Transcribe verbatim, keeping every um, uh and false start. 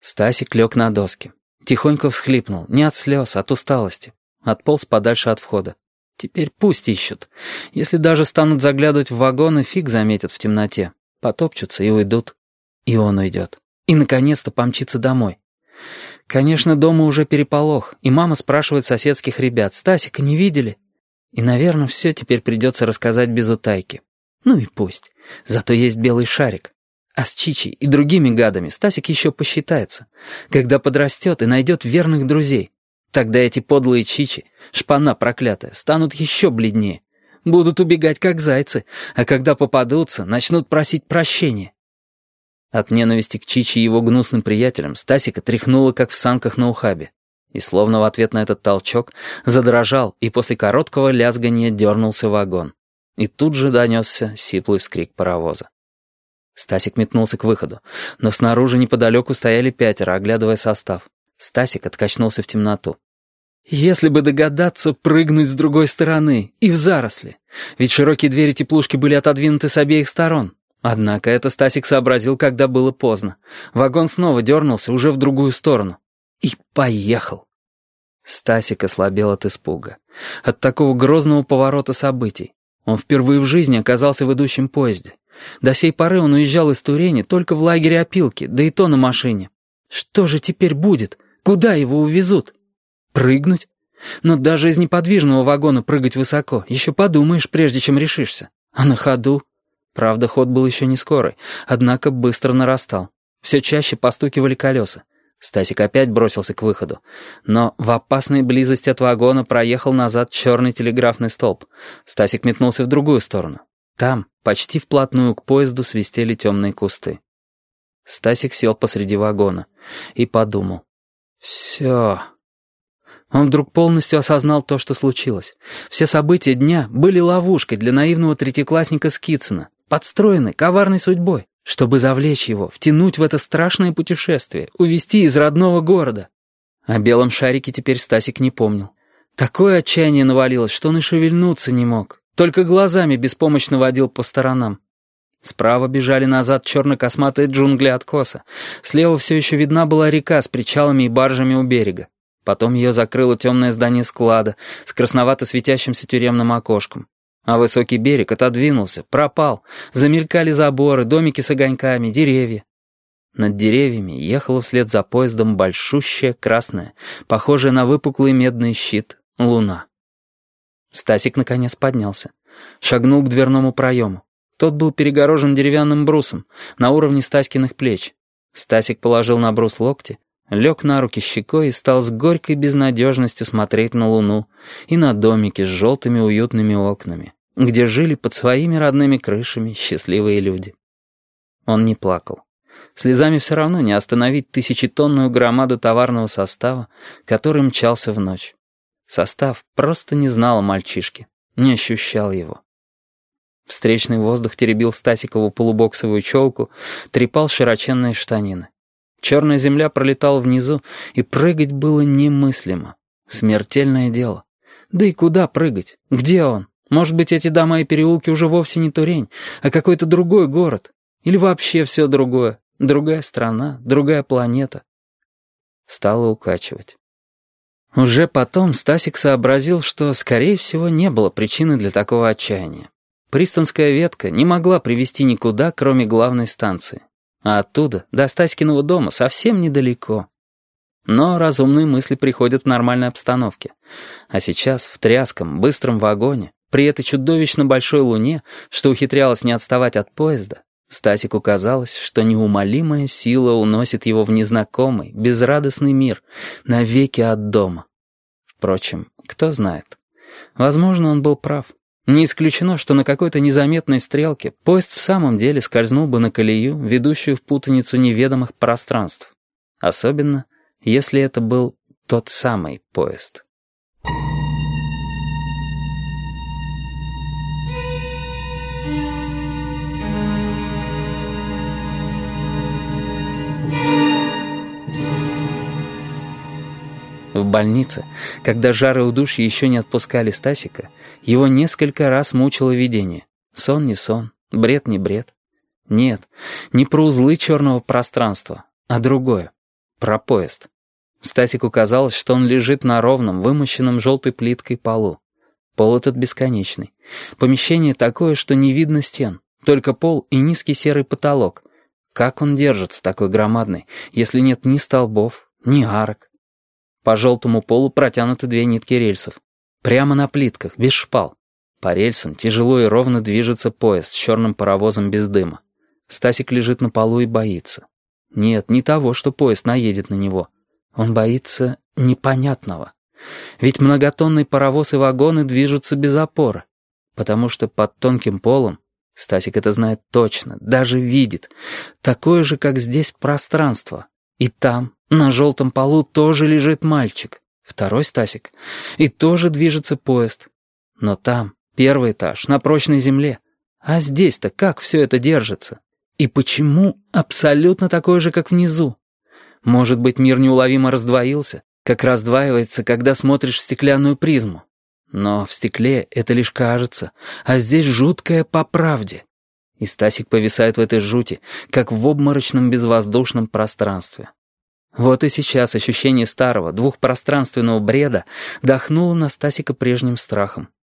Стасик лег на доски. Тихонько всхлипнул, не от слез, от усталости. Отполз подальше от входа. Теперь пусть ищут. Если даже станут заглядывать в вагоны, фиг заметят в темноте. Потопчутся и уйдут. И он уйдет. И, наконец-то, помчится домой. Конечно, дома уже переполох, и мама спрашивает соседских ребят: «Стасика не видели?» И, наверное, все теперь придется рассказать без утайки. Ну и пусть. Зато есть белый шарик. А с Чичей и другими гадами Стасик еще посчитается, когда подрастет и найдет верных друзей. Тогда эти подлые Чичи, шпана проклятая, станут еще бледнее. Будут убегать, как зайцы, а когда попадутся, начнут просить прощения. От ненависти к Чичи и его гнусным приятелям Стасика тряхнуло, как в санках на ухабе. И словно в ответ на этот толчок задрожал и после короткого лязганья дернулся вагон. И тут же донесся сиплый вскрик паровоза. Стасик метнулся к выходу, но снаружи неподалеку стояли пятеро, оглядывая состав. Стасик откачнулся в темноту. Если бы догадаться прыгнуть с другой стороны и в заросли, ведь широкие двери теплушки были отодвинуты с обеих сторон. Однако это Стасик сообразил, когда было поздно. Вагон снова дернулся уже в другую сторону. И поехал. Стасик ослабел от испуга. От такого грозного поворота событий. Он впервые в жизни оказался в идущем поезде. До сей поры он уезжал из Турени только в лагере опилки, да и то на машине. Что же теперь будет? Куда его увезут? Прыгнуть? Но даже из неподвижного вагона прыгать высоко. Еще подумаешь, прежде чем решишься. А на ходу? Правда, ход был еще не скорый, однако быстро нарастал. Все чаще постукивали колеса. Стасик опять бросился к выходу. Но в опасной близости от вагона проехал назад черный телеграфный столб. Стасик метнулся в другую сторону. Там, почти вплотную к поезду, свистели темные кусты. Стасик сел посреди вагона и подумал. Все. Он вдруг полностью осознал то, что случилось. Все события дня были ловушкой для наивного третьеклассника Скицына, подстроены коварной судьбой, чтобы завлечь его, втянуть в это страшное путешествие, увезти из родного города. О белом шарике теперь Стасик не помнил. Такое отчаяние навалилось, что он и шевельнуться не мог. Только глазами беспомощно водил по сторонам. Справа бежали назад черно-косматые джунгли откоса. Слева все еще видна была река с причалами и баржами у берега. Потом ее закрыло темное здание склада с красновато светящимся тюремным окошком. А высокий берег отодвинулся, пропал. Замелькали заборы, домики с огоньками, деревья. Над деревьями ехала вслед за поездом большущая красная, похожая на выпуклый медный щит, луна. Стасик наконец поднялся. Шагнул к дверному проему. Тот был перегорожен деревянным брусом, на уровне Стаськиных плеч. Стасик положил на брус локти, лег на руки щекой и стал с горькой безнадежностью смотреть на луну и на домики с желтыми уютными окнами, где жили под своими родными крышами счастливые люди. Он не плакал. Слезами все равно не остановить тысячетонную громаду товарного состава, который мчался в ночь. Состав просто не знал о мальчишке, не ощущал его. Встречный воздух теребил Стасикову полубоксовую челку, трепал широченные штанины. Черная земля пролетала внизу, и прыгать было немыслимо. Смертельное дело. Да и куда прыгать? Где он? Может быть, эти дома и переулки уже вовсе не Турень, а какой-то другой город? Или вообще все другое? Другая страна, другая планета. Стало укачивать. Уже потом Стасик сообразил, что, скорее всего, не было причины для такого отчаяния. Пристанская ветка не могла привести никуда, кроме главной станции. А оттуда до Стаськиного дома совсем недалеко. Но разумные мысли приходят в нормальной обстановке. А сейчас в тряском, быстром вагоне, при этой чудовищно большой луне, что ухитрялась не отставать от поезда, Стасику казалось, что неумолимая сила уносит его в незнакомый, безрадостный мир, навеки от дома. Впрочем, кто знает. Возможно, он был прав. Не исключено, что на какой-то незаметной стрелке поезд в самом деле скользнул бы на колею, ведущую в путаницу неведомых пространств. Особенно, если это был тот самый поезд. В больнице, когда жар и удушье еще не отпускали Стасика, его несколько раз мучило видение. Сон не сон, бред не бред. Нет, не про узлы черного пространства, а другое. Про поезд. Стасику казалось, что он лежит на ровном, вымощенном желтой плиткой полу. Пол этот бесконечный. Помещение такое, что не видно стен. Только пол и низкий серый потолок. Как он держится, такой громадный, если нет ни столбов, ни арок? По желтому полу протянуты две нитки рельсов. Прямо на плитках, без шпал. По рельсам тяжело и ровно движется поезд с черным паровозом без дыма. Стасик лежит на полу и боится. Нет, не того, что поезд наедет на него. Он боится непонятного. Ведь многотонный паровоз и вагоны движутся без опоры. Потому что под тонким полом, Стасик это знает точно, даже видит, такое же, как здесь, пространство. И там, на желтом полу, тоже лежит мальчик, второй Стасик, и тоже движется поезд. Но там первый этаж, на прочной земле. А здесь-то как все это держится? И почему абсолютно такое же, как внизу? Может быть, мир неуловимо раздвоился, как раздваивается, когда смотришь в стеклянную призму. Но в стекле это лишь кажется, а здесь жуткое по правде. И Стасик повисает в этой жути, как в обморочном безвоздушном пространстве. Вот и сейчас ощущение старого, двухпространственного бреда дохнуло на Стасика прежним страхом.